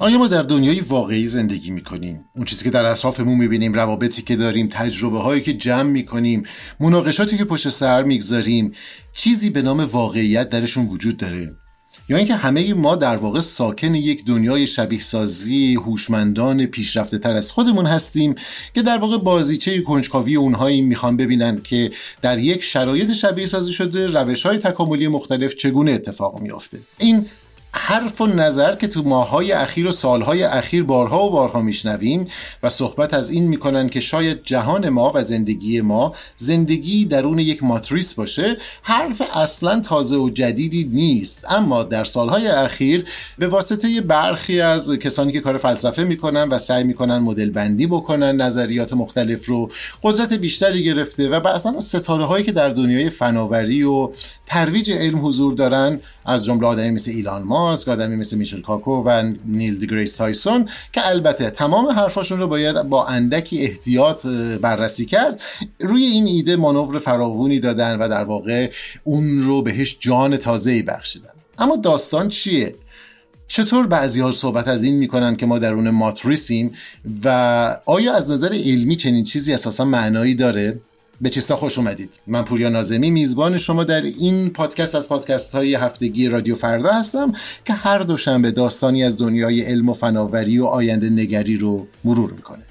آیا ما در دنیای واقعی زندگی میکنیم؟ اون چیزی که در اطرافمون میبینیم، روابطی که داریم، تجربه هایی که جمع میکنیم، مناقشاتی که پشت سر میگذاریم، چیزی به نام واقعیت درشون وجود داره؟ یا اینکه همه ما در واقع ساکن یک دنیای شبیه سازی هوشمندان پیشرفته تر از خودمون هستیم که در واقع بازیچه کنجکاوی اونهایی میخوان ببینن که در یک شرایط شبیه سازی شده روش‌های تکاملی مختلف چگونه اتفاق میفته. این حرف و نظر که تو ماه‌های اخیر و سال‌های اخیر بارها و بارها میشنویم و صحبت از این میکنن که شاید جهان ما و زندگی ما زندگی درون یک ماتریس باشه، حرف اصلا تازه و جدیدی نیست. اما در سال‌های اخیر به واسطه برخی از کسانی که کار فلسفه میکنن و سعی میکنن مدل بندی بکنن نظریات مختلف رو، قدرت بیشتری گرفته و اصلا ستاره‌هایی که در دنیای فناوری و ترویج علم حضور دارن، از جمله آدمی مثل ایلان ماسک، آدمی مثل میشل کاکو و نیل دیگریس تایسون که البته تمام حرفاشون رو باید با اندکی احتیاط بررسی کرد، روی این ایده مانور فراوانی دادن و در واقع اون رو بهش جان تازه‌ای بخشیدن. اما داستان چیه؟ چطور بعضی‌ها صحبت از این میکنن که ما درون ماتریسیم و آیا از نظر علمی چنین چیزی اساسا معنایی داره؟ به چیستا خوش اومدید. من پوریا ناظمی میزبان شما در این پادکست از پادکست های هفتگی رادیو فردا هستم که هر دوشنبه داستانی از دنیای علم و فناوری و آینده نگری رو مرور میکنه.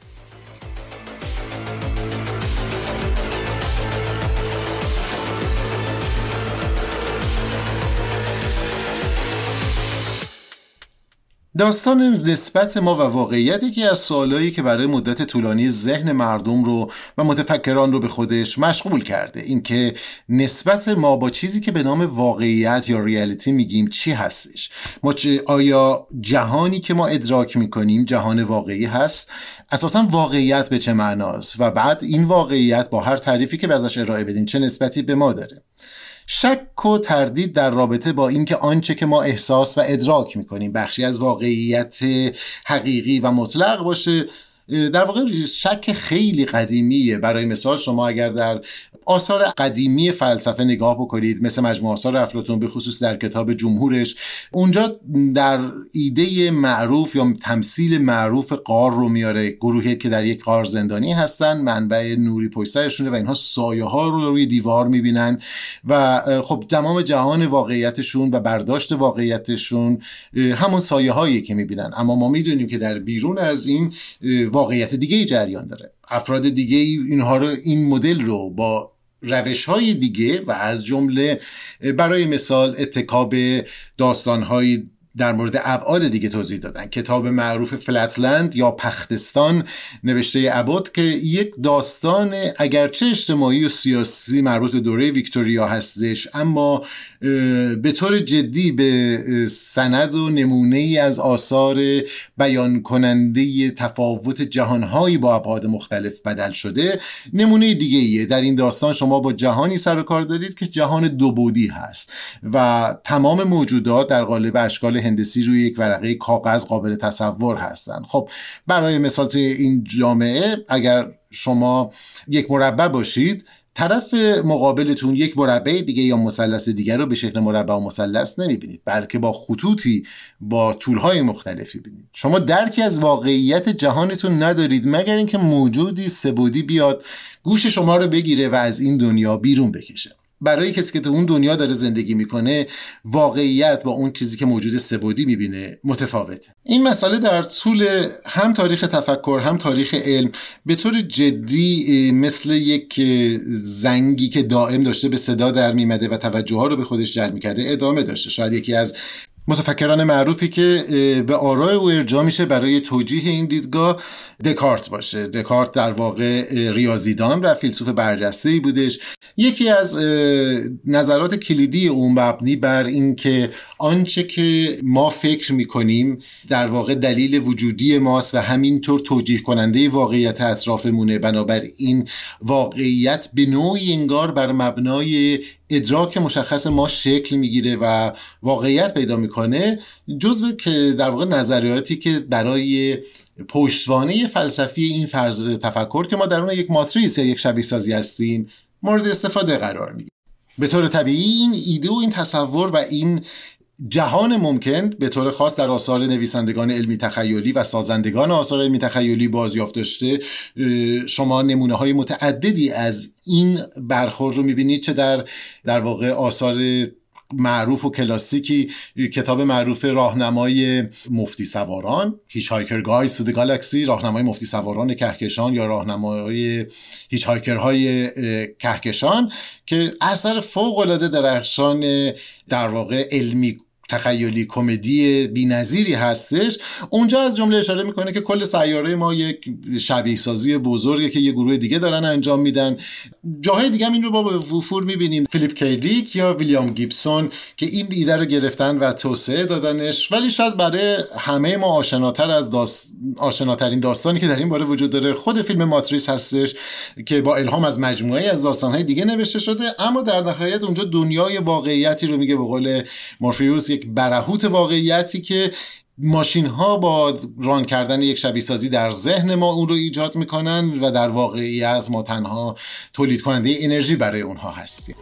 داستان نسبت ما و واقعیتی که از سوالایی که برای مدت طولانی ذهن مردم رو و متفکران رو به خودش مشغول کرده. این که نسبت ما با چیزی که به نام واقعیت یا ریالیتی میگیم چی هستش؟ آیا جهانی که ما ادراک میکنیم جهان واقعی هست؟ اساساً واقعیت به چه معناست؟ و بعد این واقعیت با هر تعریفی که ازش ارائه بدیم چه نسبتی به ما داره؟ شک و تردید در رابطه با اینکه آنچه که ما احساس و ادراک میکنیم بخشی از واقعیت حقیقی و مطلق باشه، در واقع شک خیلی قدیمیه. برای مثال شما اگر در آثار قدیمی فلسفه نگاه بکنید، مثل مجموعه آثار افلاطون به خصوص در کتاب جمهورش، اونجا در ایده معروف یا تمثیل معروف غار رو میاره، گروهی که در یک غار زندانی هستن، منبع نوری پشت سرشونه و اینها سایه ها رو روی دیوار میبینن و خب تمام جهان واقعیتشون و برداشت واقعیتشون همون سایه هایی که میبینن. اما ما میدونیم که در بیرون از این واقعیت دیگه جریان داره. افراد دیگه اینها رو، این مدل رو با روش‌های دیگه و از جمله برای مثال اتکا به داستان‌های در مورد ابعاد دیگه توضیح دادن. کتاب معروف فلتلند یا پختستان نوشته ابوت که یک داستان اگرچه اجتماعی و سیاسی مربوط به دوره ویکتوریا هستش، اما به طور جدی به سند و نمونه‌ای از آثار بیان کننده تفاوت جهان‌هایی با ابعاد مختلف بدل شده. نمونه دیگه ایه. در این داستان شما با جهانی سر و کار دارید که جهان دو بعدی هست و تمام موجودات در قالب اشکال هندسی روی یک ورقه کاغذ قابل تصور هستند. خب برای مثال توی این جامعه اگر شما یک مربع باشید، طرف مقابلتون یک مربع دیگه یا مثلث دیگر رو به شکل مربع و مثلث نمیبینید، بلکه با خطوطی با طولهای مختلفی بینید. شما درکی از واقعیت جهانتون ندارید مگر اینکه موجودی سه‌بعدی بیاد گوش شما رو بگیره و از این دنیا بیرون بکشه. برای کسی که تو اون دنیا داره زندگی میکنه، واقعیت با اون چیزی که موجود سه‌بعدی میبینه متفاوته. این مسئله در طول هم تاریخ تفکر هم تاریخ علم به طور جدی مثل یک زنگی که دائم داشته به صدا در میمده و توجه ها رو به خودش جلب میکرده ادامه داشته. شاید یکی از متفکران معروفی که به آراء او ارجاع میشه برای توجیه این دیدگاه دکارت باشه. دکارت در واقع ریاضیدان و فیلسوف برجسته‌ای بودش. یکی از نظرات کلیدی او مبنی بر این که آنچه که ما فکر میکنیم در واقع دلیل وجودی ماست و همینطور توجیه کننده واقعیت اطرافمونه. بنابراین واقعیت به نوعی انگار بر مبنای ادراک مشخص ما شکل میگیره و واقعیت پیدا میکنه. جزو که در واقع نظریاتی که برای پشتوانه فلسفی این فرض تفکر که ما درون یک ماتریس یا یک شبیه سازی هستیم مورد استفاده قرار میگیره. به طور طبیعی این ایده و این تصور و این جهان ممکن به طور خاص در آثار نویسندگان علمی تخیلی و سازندگان آثار علمی تخیلی بازیافت داشته. شما نمونه های متعددی از این برخورد رو میبینید، چه در واقع آثار معروف و کلاسیکی، کتاب معروف راهنمای مفتی سواران Hitchhiker's Guide to the Galaxy، راهنمای مفتی سواران کهکشان یا راهنمای هیچهایکرهای کهکشان، که اثر فوق‌العاده درخشان در واقع علمی تخیلی کمدی بی‌نظیری هستش. اونجا از جمله اشاره میکنه که کل سیاره ما یک شبیه سازی بزرگه که یه گروه دیگه دارن انجام میدن. جاهای دیگه هم این رو با وفور میبینیم، فیلیپ کی دیک یا ویلیام گیبسون که این ایده رو گرفتن و توسعه دادنش. ولی شاید برای همه ما آشناترین داستانی که در این باره وجود داره خود فیلم ماتریس هستش که با الهام از مجموعه‌ای از داستان‌های دیگه نوشته شده، اما در نهایت اونجا دنیای واقعیتی رو میگه، به قول مورفیوس یک برهوت واقعیتی که ماشین ها با ران کردن یک شبیه سازی در ذهن ما اون رو ایجاد میکنن و در واقعیت ما تنها تولید کننده انرژی برای اونها هستیم.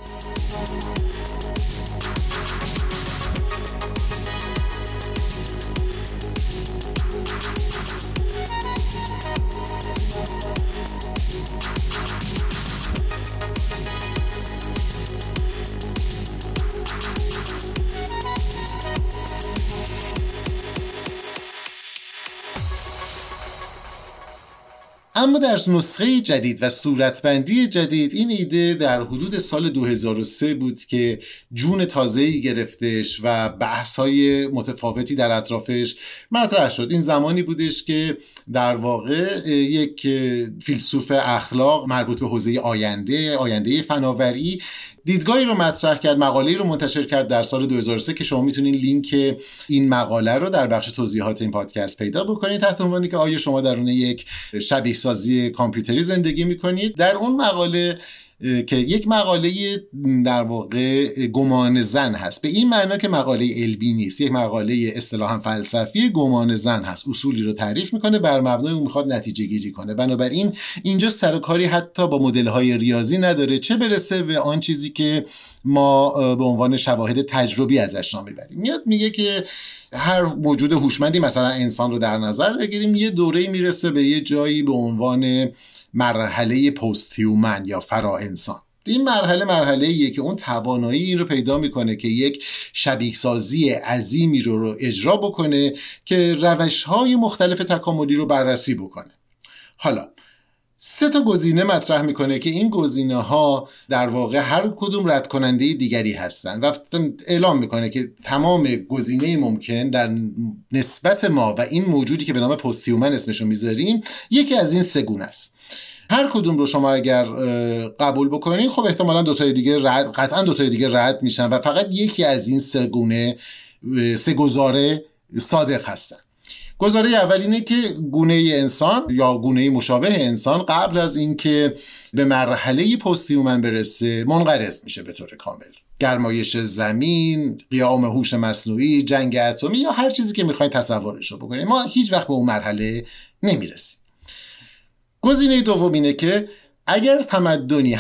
اما در نسخه جدید و صورتبندی جدید این ایده در حدود سال 2003 بود که جون تازه‌ای گرفتش و بحث‌های متفاوتی در اطرافش مطرح شد. این زمانی بودش که در واقع یک فیلسوف اخلاق مربوط به حوزه آینده فناوری دیدگاهی رو مطرح کرد، مقاله‌ای رو منتشر کرد در سال 2003 که شما میتونین لینک این مقاله رو در بخش توضیحات این پادکست پیدا بکنید تحت عنوانی که آیا شما درون یک شبیه سازی کامپیوتری زندگی میکنید. در اون مقاله که یک مقاله در واقع گمان زن هست، به این معنا که مقاله علمی نیست، یک مقاله اصطلاحاً فلسفی گمان زن هست، اصولی رو تعریف میکنه، بر مبنای اون میخواد نتیجه گیری کنه. بنابراین اینجا سر و کاری حتی با مدل های ریاضی نداره، چه برسه به آن چیزی که ما به عنوان شواهد تجربی ازش نام میبریم. میاد میگه که هر موجود هوشمندی، مثلا انسان رو در نظر بگیریم، یه دوره‌ای میرسه به یه جایی به عنوان مرحله پست هیومن یا فرا انسان. این مرحله‌ایه که اون توانایی رو پیدا میکنه که یک شبیه سازی عظیمی رو اجرا بکنه که روش‌های مختلف تکاملی رو بررسی بکنه. حالا 3 گزینه مطرح میکنه که این گزینه‌ها در واقع هر کدوم رد کننده دیگری هستن و اعلام میکنه که تمام گزینه ممکن در نسبت ما و این موجودی که به نام پست هیومن اسمشو میذاریم یکی از این 3 گونه است. هر کدوم رو شما اگر قبول بکنید خب احتمالاً قطعاً 2 دیگه رد میشن و فقط یکی از این 3 گزاره صادق هستن. گزاره اول اینه که گونه انسان یا گونه مشابه انسان قبل از اینکه به مرحله پست هیومن برسه منقرض میشه به طور کامل. گرمایش زمین، قیام هوش مصنوعی، جنگ اتمی یا هر چیزی که میخواید تصورش رو بکنید، ما هیچ وقت به اون مرحله نمیرسیم. گزینه دوم اینه که اگر تمدنی،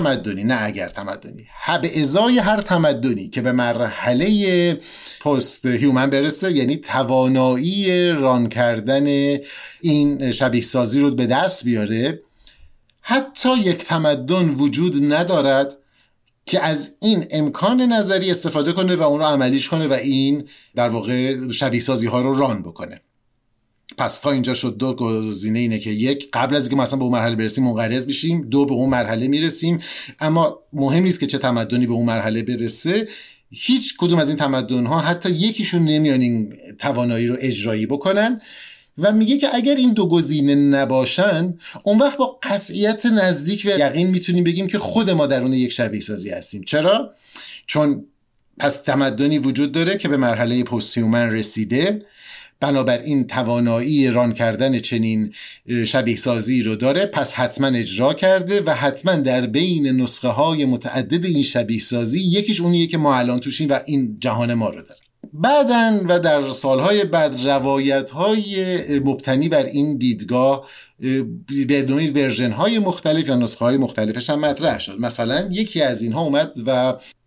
به ازای هر تمدنی که به مرحله پست هیومن برسه، یعنی توانایی ران کردن این شبیه سازی رو به دست بیاره، حتی یک تمدن وجود ندارد که از این امکان نظری استفاده کنه و اون رو عملیش کنه و این در واقع شبیه سازی ها رو ران بکنه. پس تا اینجا شد 2 گزینه اینه که 1 قبل از اینکه مثلا به اون مرحله برسیم منقرض بشیم، 2 به اون مرحله میرسیم. اما مهم نیست که چه تمدنی به اون مرحله برسه، هیچ کدوم از این تمدن ها حتی یکیشون نمیان این توانایی رو اجرایی بکنن و میگه که اگر این 2 گزینه نباشن اون وقت با قطعیت نزدیک و یقین میتونیم بگیم که خود ما درون یک شبیه سازی هستیم. چرا؟ چون پس تمدنی وجود داره که به مرحله پست هیومن رسیده، بنابراین توانایی ران کردن چنین شبیه سازی رو داره، پس حتما اجرا کرده و حتما در بین نسخه های متعدد این شبیه سازی یکیش اونیه که ما الان توشیم و این جهان ما رو داره. بعدن و در سالهای بعد روایت‌های مبتنی بر این دیدگاه به نوعی ورژن‌های مختلف یا نسخه‌های مختلفش هم مطرح شد. مثلا یکی از اینها اومد و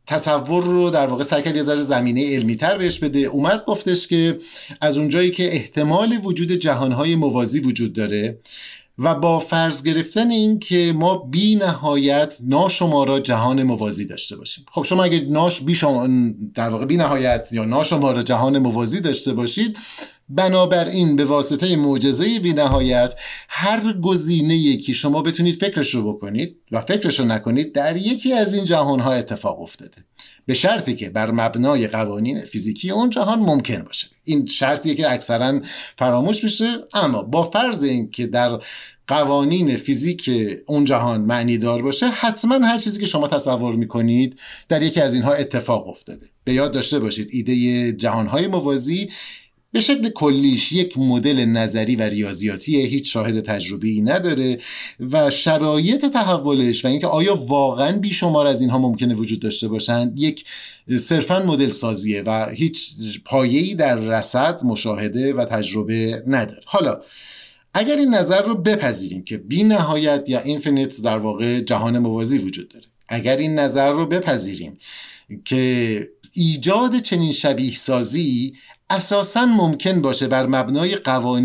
تصور رو در واقع سعی کرد یه ذره زمینه علمی تر بهش بده. اومد گفتش که از اونجایی که احتمال وجود جهانهای موازی وجود داره و با فرض گرفتن این که ما بی نهایت ناشمارا جهان موازی داشته باشیم. خب شما اگه در واقع بی نهایت یا ناشمارا جهان موازی داشته باشید، بنابراین به واسطه معجزه بی نهایت هر گزینه‌ای که شما بتونید فکرش رو بکنید و فکرش رو نکنید در یکی از این جهانها اتفاق افتاده، به شرطی که بر مبنای قوانین فیزیکی اون جهان ممکن باشه. این شرطیه که اکثرا فراموش میشه، اما با فرض این که در قوانین فیزیک اون جهان معنی دار باشه، حتما هر چیزی که شما تصور میکنید در یکی از اینها اتفاق افتاده. به یاد داشته باشید ایده جهانهای موازی به شکل کلیش یک مدل نظری و ریاضیاتیه، هیچ شاهد تجربی نداره و شرایط تحولش و اینکه آیا واقعا بیشمار از اینها ممکنه وجود داشته باشند یک صرفاً مدل سازیه و هیچ پایه‌ای در رصد، مشاهده و تجربه نداره. حالا اگر این نظر رو بپذیریم که بی نهایت یا اینفینیت در واقع جهان موازی وجود داره، اگر این نظر رو بپذیریم که ایجاد چنین شبیه سازی اساساً ممکن باشه بر مبنای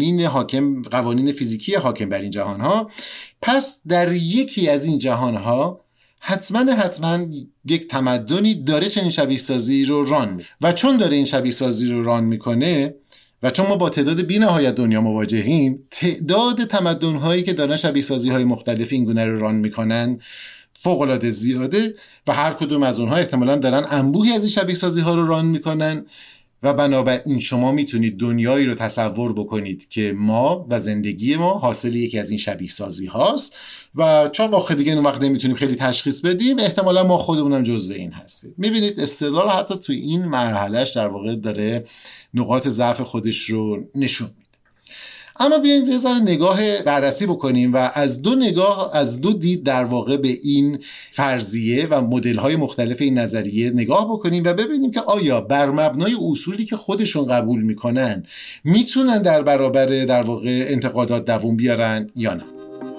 قوانین فیزیکی حاکم بر این جهانها، پس در یکی از این جهانها حتما یک تمدنی داره چنین شبیه سازی رو ران میکنه و چون داره این شبیه سازی رو ران میکنه و چون ما با تعداد بی‌نهایت دنیا مواجهیم، تعداد تمدن‌هایی که دارن شبیه سازی‌های مختلف این گونه رو ران میکنن فوق‌العاده زیاده و هر کدوم از اونها احتمالاً دارن انبوهی از این شبیه سازی‌ها رو ران میکنن و بنابراین شما میتونید دنیایی رو تصور بکنید که ما و زندگی ما حاصل یکی از این شبیه سازی هاست و چون ما دیگه اون وقت نمیتونیم خیلی تشخیص بدیم، احتمالا ما خودمونم جزو این هستیم. میبینید استدلال حتی تو این مرحلهش در واقع داره نقاط ضعف خودش رو نشون میده. اما بیایم یه ذره نگاه بررسی بکنیم و از دو دید در واقع به این فرضیه و مدل‌های مختلف این نظریه نگاه بکنیم و ببینیم که آیا بر مبنای اصولی که خودشون قبول میکنن میتونن در برابر در واقع انتقادات دووم بیارن یا نه.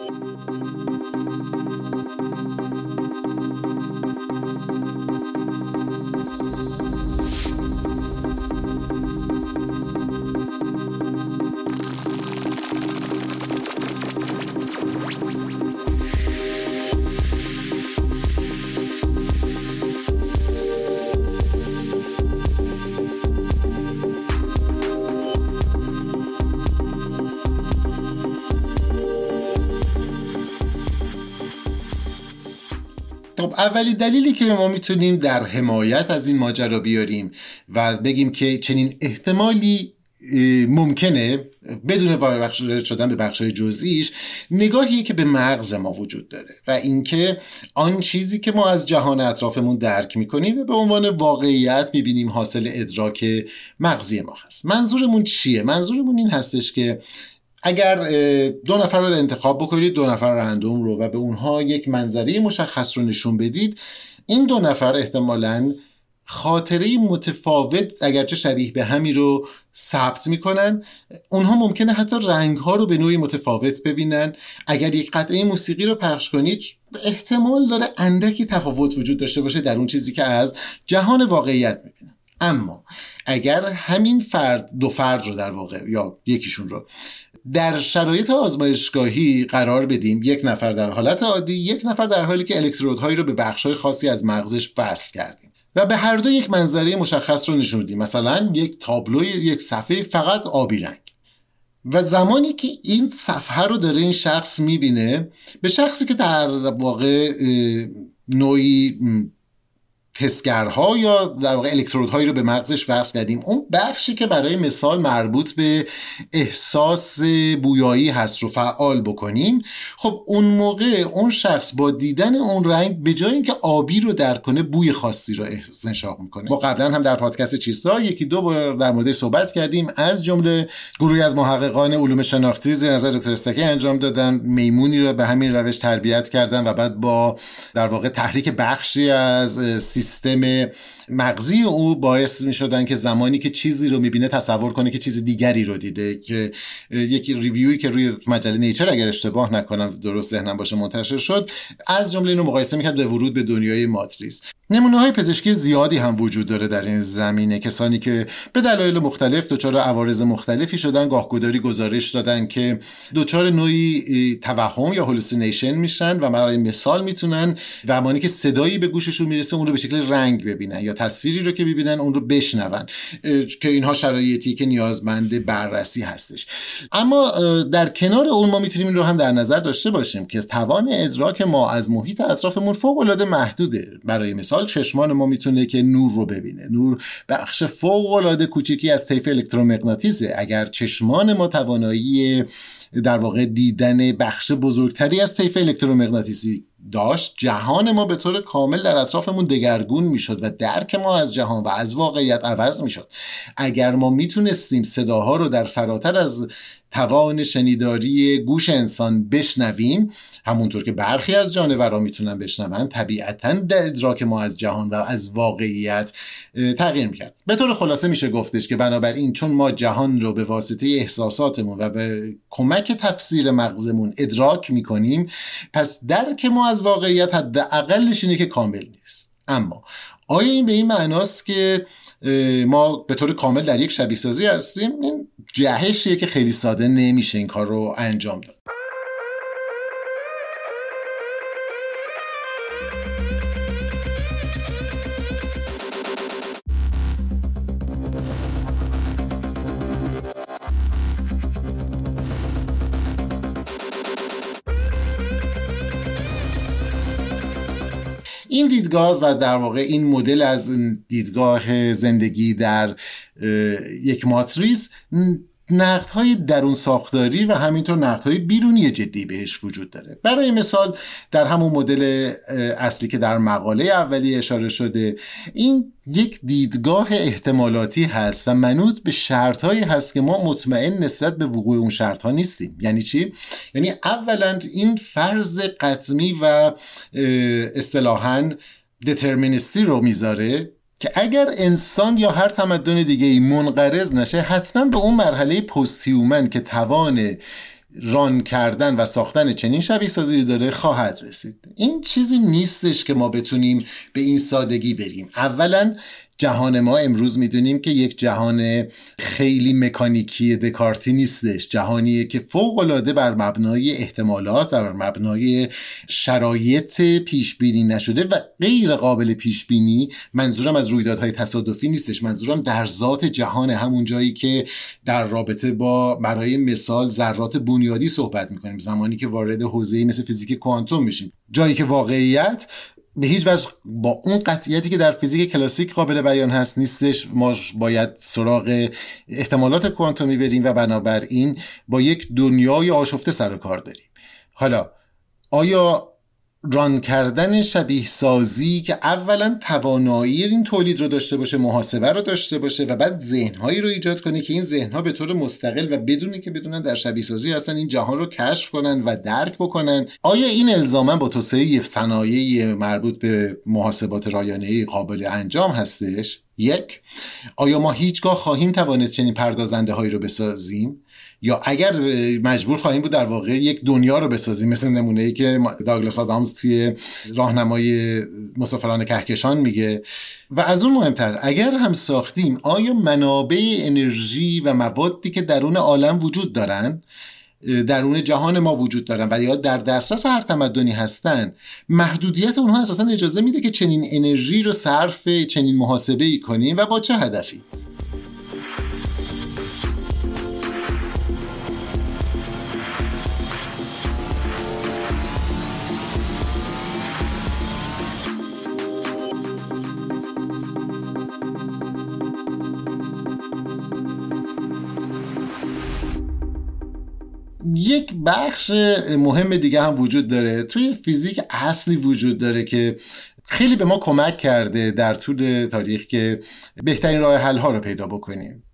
اولی دلیلی که ما میتونیم در حمایت از این ماجرا بیاریم و بگیم که چنین احتمالی ممکنه بدون وارد شدن به بخش‌های جزئیش، نگاهی که به مغز ما وجود داره و اینکه آن چیزی که ما از جهان اطرافمون درک میکنیم و به عنوان واقعیت میبینیم حاصل ادراک مغزی ما هست. منظورمون چیه؟ منظورمون این هستش که اگر دو نفر رو انتخاب بکنید، دو نفر رندوم رو، و به اونها یک منظره مشخص رو نشون بدید، این دو نفر احتمالاً خاطره متفاوت اگرچه شبیه به همی رو ثبت میکنن. اونها ممکنه حتی رنگ‌ها رو به نوعی متفاوت ببینن. اگر یک قطعه موسیقی رو پخش کنید، احتمال داره اندکی تفاوت وجود داشته باشه در اون چیزی که از جهان واقعیت میبینن. اما اگر همین دو فرد رو در واقع یا یکیشون رو در شرایط آزمایشگاهی قرار بدیم، یک نفر در حالت عادی، یک نفر در حالی که الکترودهایی رو به بخش‌های خاصی از مغزش وصل کردیم و به هر دو یک منظره مشخص رو نشون بدیم، مثلا یک تابلوی یک صفحه فقط آبی رنگ، و زمانی که این صفحه رو داره این شخص میبینه، به شخصی که در واقع نوعی حسگرها یا در واقع الکترودهایی رو به مغزش وصل کردیم، اون بخشی که برای مثال مربوط به احساس بویایی هست رو فعال بکنیم، خب اون موقع اون شخص با دیدن اون رنگ به جای اینکه آبی رو درک کنه، بوی خاصی رو استنشاق میکنه. ما قبلا هم در پادکست چیزها یکی دو بار در مورد صحبت کردیم، از جمله گروهی از محققان علوم شناختی زیر نظر دکتر استکی انجام دادن، میمونی رو به همین روش تربیت کردن و بعد با در واقع تحریک بخشی از سیستم مغزی او باعث می شدن که زمانی که چیزی رو میبینه تصور کنه که چیز دیگری رو دیده. که یکی ریویوی که روی مجله نیچر اگر اشتباه نکنم درست ذهنم باشه منتشر شد، از جمله اینو مقایسه میکرد به ورود به دنیای ماتریس. نمونه‌های پزشکی زیادی هم وجود داره در این زمینه. کسانی که به دلایل مختلف دچار عوارض مختلفی شدن، گاهگداری گزارش دادن که دچار نوعی توهم یا هلوسینیشن میشن و برای مثال میتونن زمانی که صدایی به گوششون میرسه اون رو به شکل رنگ ببینن یا تصویری رو که ببینن اون رو بشنون، که اینها شرایطی که نیازمند بررسی هستش. اما در کنار اون ما میتونیم این رو هم در نظر داشته باشیم که توان ادراک ما از محیط اطرافمون فوق‌العاده محدوده. برای مثال چشمان ما میتونه که نور رو ببینه. نور بخش فوق‌العاده کوچیکی از طیف الکترومغناطیسه. اگر چشمان ما توانایی در واقع دیدن بخش بزرگتری از طیف الکترومغناطیسی داشت، جهان ما به طور کامل در اطرافمون دگرگون میشد و درک ما از جهان و از واقعیت عوض میشد. اگر ما میتونستیم صداها رو در فراتر از توان شنیداری گوش انسان بشنویم، همونطور که برخی از جانورها میتونن بشنون، طبیعتاً ادراک ما از جهان و از واقعیت تغییر میکرد. به طور خلاصه میشه گفتش که بنابراین چون ما جهان رو به واسطه احساساتمون و به کمک تفسیر مغزمون ادراک میکنیم، پس درک ما از واقعیت حداقلش اینه که کامل نیست. اما آیا این به این معناست که ما به طور کامل در یک شبیه سازی هستیم؟ این جهشیه که خیلی ساده نمیشه این کار رو انجام داد. این دیدگاه و در واقع این مدل از دیدگاه زندگی در یک ماتریس نقدهای درون ساختاری و همینطور نقدهای بیرونی جدی بهش وجود داره. برای مثال در همون مدل اصلی که در مقاله اولی اشاره شده، این یک دیدگاه احتمالاتی هست و منوط به شرطهایی هست که ما مطمئن نسبت به وقوع اون شرطها نیستیم. یعنی چی؟ یعنی اولا این فرض قطعی و اصطلاحاً دترمینیستی رو میذاره که اگر انسان یا هر تمدن دیگه ای منقرض نشه، حتما به اون مرحله پست هیومن که توان ران کردن و ساختن چنین شبیه سازی داره خواهد رسید. این چیزی نیستش که ما بتونیم به این سادگی بریم. اولا جهان ما امروز میدونیم که یک جهان خیلی مکانیکی دکارتی نیستش. جهانیه که فوق‌العاده بر مبنای احتمالات و بر مبنای شرایط پیش بینی نشده و غیر قابل پیش بینی. منظورم از رویدادهای تصادفی نیستش، منظورم در ذات جهان، همون جایی که در رابطه با برای مثال ذرات بنیادی صحبت میکنیم، زمانی که وارد حوزه‌ای مثل فیزیک کوانتوم میشیم، جایی که واقعیت به هیچ وجه با اون قطعیتی که در فیزیک کلاسیک قابل بیان هست نیستش. ما باید سراغ احتمالات کوانتومی بریم و بنابراین با یک دنیای آشفته سر و کار داریم. حالا آیا ران کردن شبیه سازی که اولا توانایی این تولید رو داشته باشه، محاسبه رو داشته باشه و بعد ذهنهایی رو ایجاد کنه که این ذهنها به طور مستقل و بدونی که بدونن در شبیه سازی هستن این جهان رو کشف کنن و درک بکنن، آیا این الزاما با توسعه صنایع مربوط به محاسبات رایانه‌ای قابل انجام هستش؟ یک، آیا ما هیچگاه خواهیم توانست چنین پردازنده هایی رو بسازیم؟ یا اگر مجبور خواهیم بود در واقع یک دنیا رو بسازیم، مثل نمونه‌ای که داگلاس آدامز توی راهنمای مسافران کهکشان میگه. و از اون مهمتر، اگر هم ساختیم، آیا منابع انرژی و موادی که درون عالم وجود دارن، درون جهان ما وجود دارن و یا در دسترس هر تمدنی هستن، محدودیت اونها اساسا اجازه میده که چنین انرژی رو صرف چنین محاسبه‌ای کنیم و با چه هدفی؟ یک بخش مهم دیگه هم وجود داره توی فیزیک اصلی وجود داره که خیلی به ما کمک کرده در طول تاریخ که بهترین راه حل ها رو پیدا بکنیم.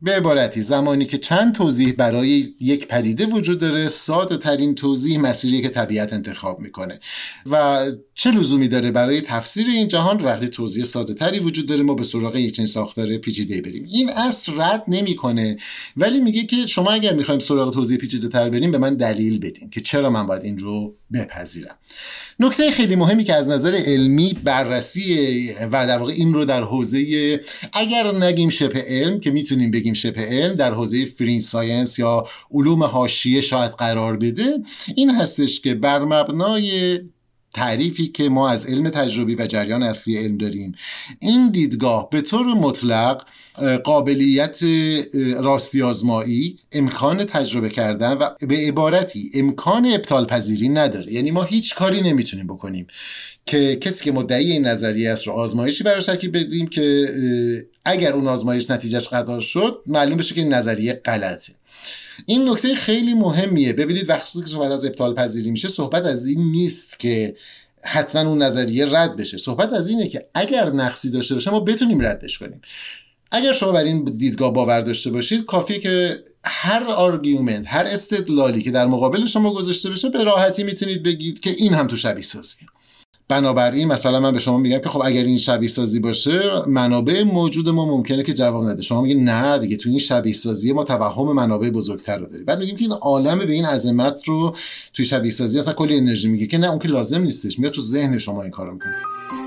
به عبارتی زمانی که چند توضیح برای یک پدیده وجود داره، ساده ترین توضیح مسیری که طبیعت انتخاب میکنه و چه لزومی داره برای تفسیر این جهان وقتی توضیح ساده تری وجود داره ما به سراغ یک چنین ساختار پیچیده بریم. این اصل رد نمیکنه، ولی میگه که شما اگر میخوایم سراغ توضیح پیچیده تر بریم به من دلیل بدین که چرا من باید این رو بپذیرم. نکته خیلی مهمی که از نظر علمی بررسی و در واقع این رو در حوزه اگر نگیم شبه علم که میتونیم بگیم شبه علم در حوزه فرینج ساینس یا علوم حاشیه شاید قرار بده، این هستش که بر مبنای تعریفی که ما از علم تجربی و جریان اصلی علم داریم، این دیدگاه به طور مطلق قابلیت راستی آزمایی، امکان تجربه کردن و به عبارتی امکان ابطال پذیری نداره. یعنی ما هیچ کاری نمیتونیم بکنیم که کسی که مدعی این نظریه است رو آزمایشی براش ترکیب بدیم که اگر اون آزمایش نتیجهش قطع شد معلوم بشه که این نظریه غلطه. این نکته خیلی مهمیه. ببینید وقتی که صحبت از ابطال پذیری میشه صحبت از این نیست که حتما اون نظریه رد بشه، صحبت از اینه که اگر نقصی داشته باشه ما بتونیم ردش کنیم. اگر شما بر این دیدگاه باور داشته باشید کافیه که هر آرگومنت، هر استدلالی که در مقابل شما گذاشته بشه به راحتی میتونید بگید که این هم تو شبیه سازیه. بنابراین مثلا من به شما میگم که خب اگر این شبیه سازی باشه منابع موجود ما ممکنه که جواب نده، شما میگید نه دیگه تو این شبیه سازی ما توهم منابع بزرگتر رو داریم. بعد میگیم که این عالم به این عظمت رو توی شبیه سازی اصلا کلی انرژی میگه که نه اون که لازم نیستش، میاد تو ذهن شما این کارو میکنه.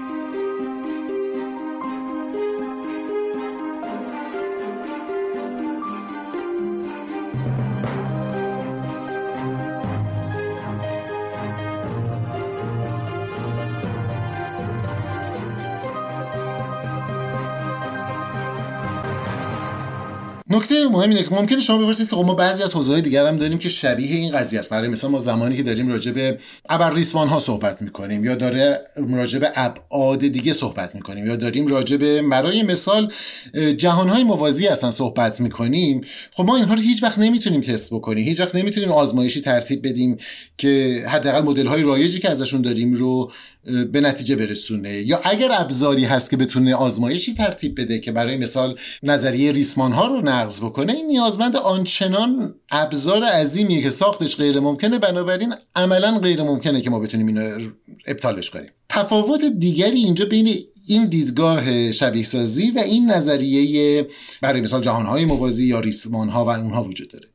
نکته مهم اینه که ممکنه شما بپرسید که خب ما بعضی از حوزه‌های دیگر هم داریم که شبیه این قضیه است. برای مثلا ما زمانی که داریم راجع به ابرریسمان‌ها صحبت می‌کنیم یا داره راجع به ابعاد دیگه صحبت می‌کنیم یا داریم راجع به برای مثال جهان‌های موازی اصلا صحبت می‌کنیم، خب ما اینها رو هیچ وقت نمیتونیم تست بکنیم، هیچ وقت نمیتونیم آزمایشی ترتیب بدیم که حداقل مدل‌های رایجی که ازشون داریم رو به نتیجه برسونه. یا اگر ابزاری هست که بتونه آزمایشی ترتیب بده که برای مثال نظریه ریسمان ها رو نقض بکنه، این نیازمند آنچنان ابزار عظیمیه که ساختش غیر ممکنه، بنابراین عملا غیر ممکنه که ما بتونیم اینو ابطالش کنیم. تفاوت دیگری اینجا بین این دیدگاه شبیه سازی و این نظریه برای مثال جهانهای موازی یا ریسمان ها و اونها وجود داره.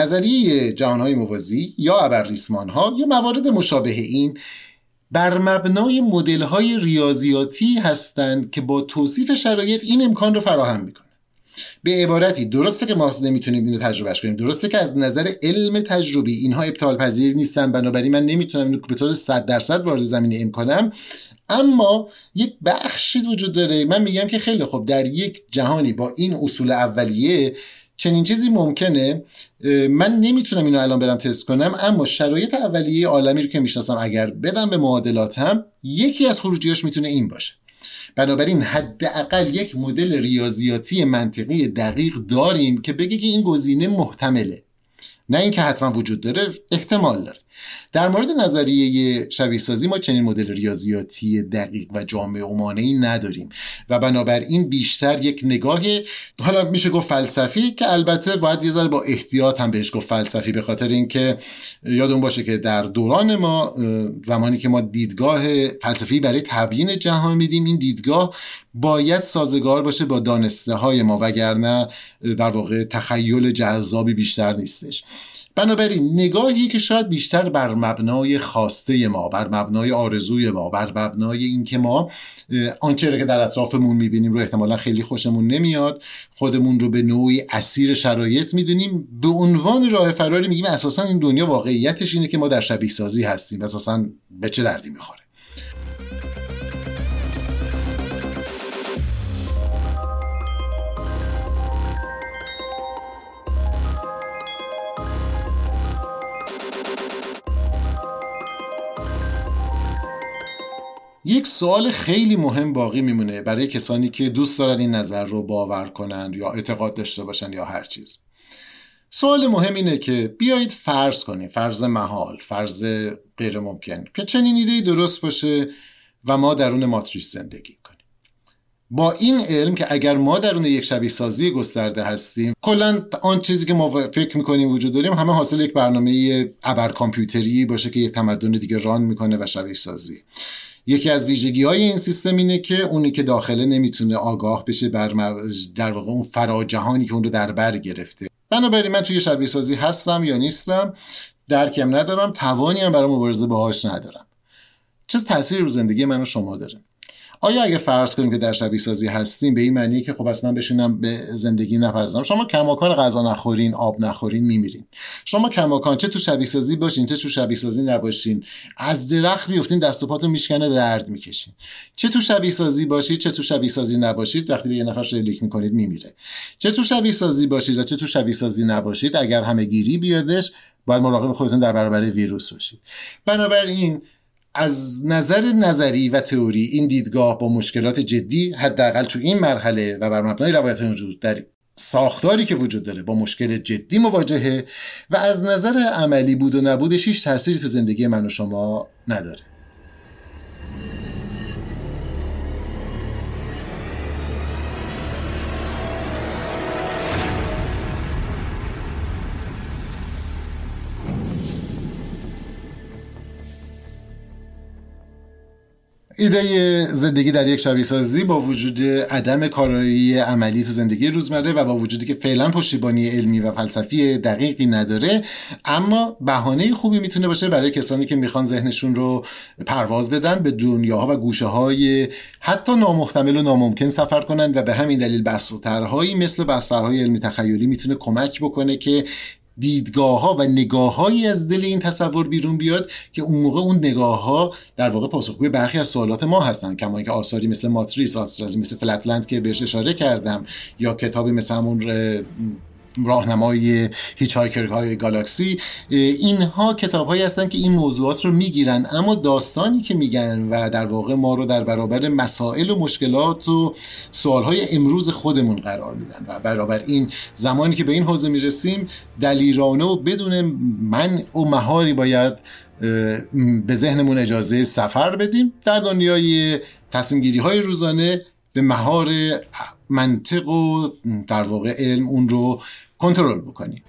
نظریه جهانهای موازی یا ابرریسمان ها یا موارد مشابه این بر مبنای مدل‌های ریاضیاتی هستند که با توصیف شرایط این امکان رو فراهم میکنه. به عبارتی درسته که ما نمیتونیم اینو تجربهش کنیم، درسته که از نظر علم تجربی اینها ابطال پذیر نیستن، بنابراین من نمیتونم اینو به طور 100% وارد زمینه علم کنم، اما یک بخشی وجود داره. من میگم که خیلی خوب در یک جهانی با این اصول اولیه چنین چیزی ممکنه. من نمیتونم اینو الان برم تست کنم، اما شرایط اولیه عالمی رو که میشناسم اگر بدم به معادلاتم یکی از خروجیاش میتونه این باشه. بنابراین حداقل یک مدل ریاضیاتی منطقی دقیق داریم که بگه که این گزینه محتمله، نه اینکه حتما وجود داره، احتمال داره. در مورد نظریه شبیه سازی ما چنین مدل ریاضیاتی دقیق و جامع و مانعی نداریم و بنابراین بیشتر یک نگاه حالا میشه گفت فلسفی، که البته باید یه ذره با احتیاط هم بهش گفت فلسفی، به خاطر اینکه یادون باشه که در دوران ما زمانی که ما دیدگاه فلسفی برای تبیین جهان میدیم، این دیدگاه باید سازگار باشه با دانسته های ما، وگرنه در واقع تخیل جذابی بیشتر نیستش. بنابراین نگاهی که شاید بیشتر بر مبنای خواسته ما، بر مبنای آرزوی ما، بر مبنای این که ما آنچه که در اطرافمون میبینیم رو احتمالا خیلی خوشمون نمیاد، خودمون رو به نوعی اسیر شرایط میدونیم، به عنوان راه فراری میگیم اساسا این دنیا واقعیتش اینه که ما در شبیه سازی هستیم، اساسا به چه دردی میخوره. یک سوال خیلی مهم باقی میمونه برای کسانی که دوست دارن این نظر رو باور کنند یا اعتقاد داشته باشن یا هر چیز. سوال مهم اینه که بیایید فرض کنیم، فرض محال، فرض غیر ممکن، که چنین ایده‌ای درست باشه و ما درون ماتریس زندگی کنیم. با این علم که اگر ما درون یک شبیه سازی گسترده هستیم، کلا آن چیزی که ما فکر میکنیم وجود داریم همه حاصل یک برنامه ابر کامپیوتری باشه که یک تمدن دیگه ران میکنه و شبیه سازی. یکی از ویژگی های این سیستم اینه که اونی که داخله نمیتونه آگاه بشه در واقع اون فراجهانی که اون رو در بر گرفته. بنابراین من توی شبیه سازی هستم یا نیستم، درکم ندارم، توانی هم برای مبارزه باهاش ندارم. چه تأثیری رو زندگی من و شما داره؟ آیا اگه فرض کنیم که در شبیه سازی هستیم به این معنی که خب اصلا بشینم به زندگی نپردازم؟ شما کماکان غذا نخورین، آب نخورین، میمیرین. شما کماکان چه تو شبیه سازی باشین چه تو شبیه سازی نباشین، از درخت میافتین دست و پاتون میشکنه، درد میکشین. چه تو شبیه سازی باشید چه تو شبیه سازی نباشید، وقتی به یه نفر شلیک میکنید میمیره. چه تو شبیه سازی باشید و چه تو شبیه سازی نباشید، اگر همه گیری بیادش باید مراقب خودتون در برابر ویروس باشید. بنابراین از نظر نظری و تئوری این دیدگاه با مشکلات جدی حداقل تو این مرحله و بر مبنای روایت وجود در ساختاری که وجود داره با مشکل جدی مواجهه و از نظر عملی بود و نبودش هیچ تأثیری تو زندگی من و شما نداره. ایده زندگی در یک شبیه سازی با وجود عدم کارایی عملی تو زندگی روزمره و با وجودی که فعلا پشتیبانی علمی و فلسفی دقیقی نداره، اما بهانه خوبی میتونه باشه برای کسانی که میخوان ذهنشون رو پرواز بدن، به دنیاها و گوشه‌های حتی نامحتمل و ناممکن سفر کنن و به همین دلیل بسترهایی مثل بسترهای علمی تخیلی میتونه کمک بکنه که دیدگاه‌ها و نگاه‌هایی از دل این تصور بیرون بیاد که اون موقع اون نگاه‌ها در واقع پاسخگوی برخی از سوالات ما هستن، کما اینکه آثاری مثل ماتریس، آثاری مثل فلتلند که بهش اشاره کردم، یا کتابی مثل همون راهنمای هیچ‌هایکرهای گالاکسی، اینها کتاب‌هایی هستن که این موضوعات رو میگیرن، اما داستانی که میگن و در واقع ما رو در برابر مسائل و مشکلات و سوال‌های امروز خودمون قرار میدن و برابر این زمانی که به این حوزه میرسیم دلیرانه و بدون منع و مهاری باید به ذهنمون اجازه سفر بدیم در دنیای تصمیم گیری های روزانه، به مهار منطق و در واقع علم اون رو کنترل بکنیم.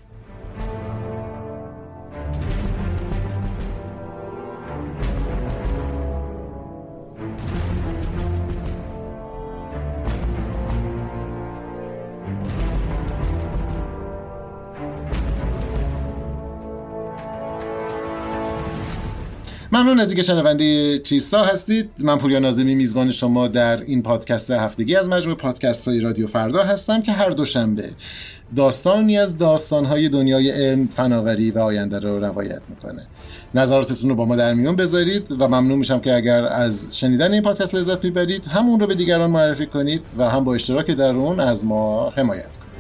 ممنون از اینکه شنونده چیستا هستید. من پوریا ناظمی میزبان شما در این پادکست هفتگی از مجموعه پادکست‌های رادیو فردا هستم که هر دوشنبه داستانی از داستان‌های دنیای علم، فناوری و آینده رو روایت میکنه. نظراتتون رو با ما در میون بذارید و ممنون میشم که اگر از شنیدن این پادکست لذت میبرید هم اون رو به دیگران معرفی کنید و هم با اشتراک در اون از ما حمایت کنید.